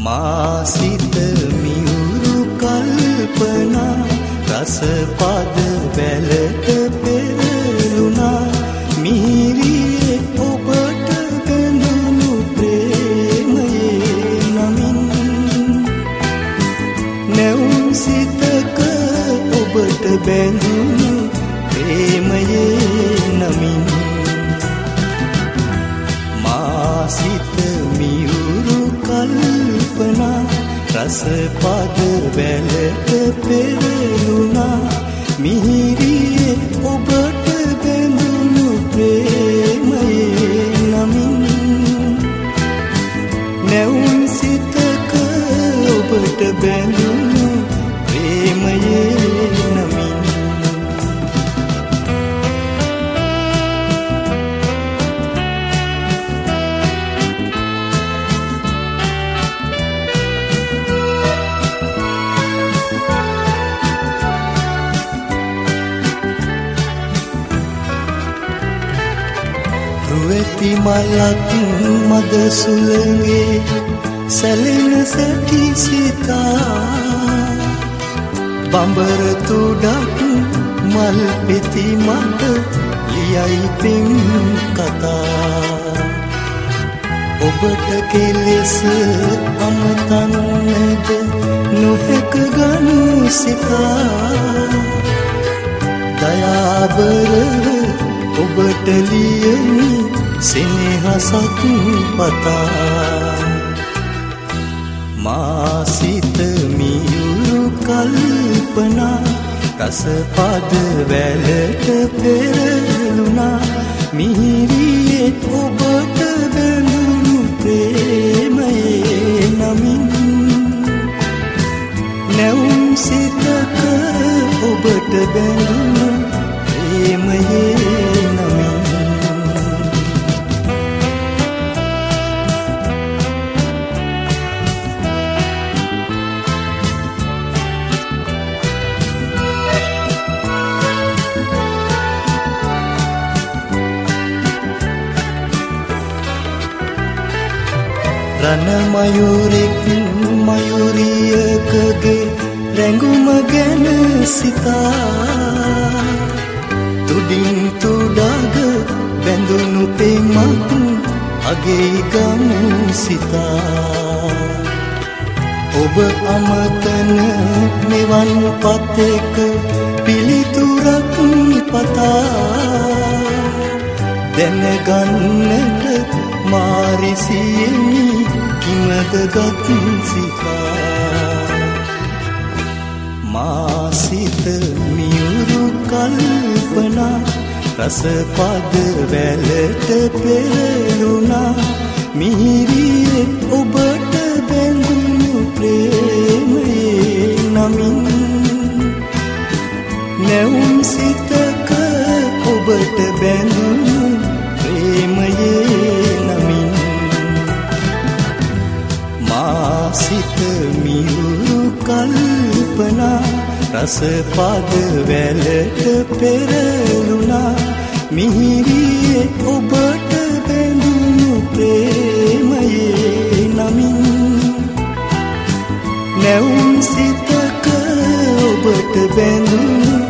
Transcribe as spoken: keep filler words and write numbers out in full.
මාසිත මියුරු කල්පනා රස පද වැලට පෙරළුණා මිහිරියේ ඔබට බැඳුණු ප්‍රේමයේ නමින් නැවුම් සිතක ඔබට බැඳුණු ප්‍රේමයේ නමින් මාසිත මියුරු කල්පනා රස පද වැලට පෙරළුණා මිහිරියේ ඔබට බැඳුණු ප්‍රේමයේ නමින් නැවුම් සිතක ඔබට බැඳුණු ප්‍රේමයේ නමින් රුවැති මලක් මද සුළඟේ සැලෙන සැටි සිතා බඹර තුඩක් මල් පෙති මත ලියයි පෙම් කතා ඔබට කෙලෙස අමතන්නද නොහැක ගනු සිතා දයාබරව ඔබට ලියමි සෙනෙහසක් පතා මාසිත මියුරු කල්පනා රස පද වැලට පෙරළුණා මිහිරියේ ඔබට බැඳුණු ප්‍රේමයේ නමින් නැවුම් සිතක ඔබට බැඳුණු ප්‍රේමයේ නමින් රණ මයුරෙක් මයුරියකගේ රැඟුම ගැන සිතා තුඩින් තුඩග බැඳුණු පෙමක් අගේ ගමු සිතා ඔබ අමතන මෙවන් පතක පිළිතුරක් පතා දැනගන්නට මාරිසියෙමි කිමද ගත් සිතා මාසිත මියුරු කල්පනා රස පද වැලට පෙරළුණා මිහිරියේ ඔබට බැඳුණු ප්‍රේමයේ නමින් නැවුම් සිතක ඔබට බැඳුණු ප්‍රේමයේ නමින් මාසිත මියුරු කල්පනා රස පද වැලට පෙරළුණා මිහිරියේ ඔබට බැඳුණු ප්‍රේමයේ නමින් නැවුම් සිතක ඔබට බැඳුණු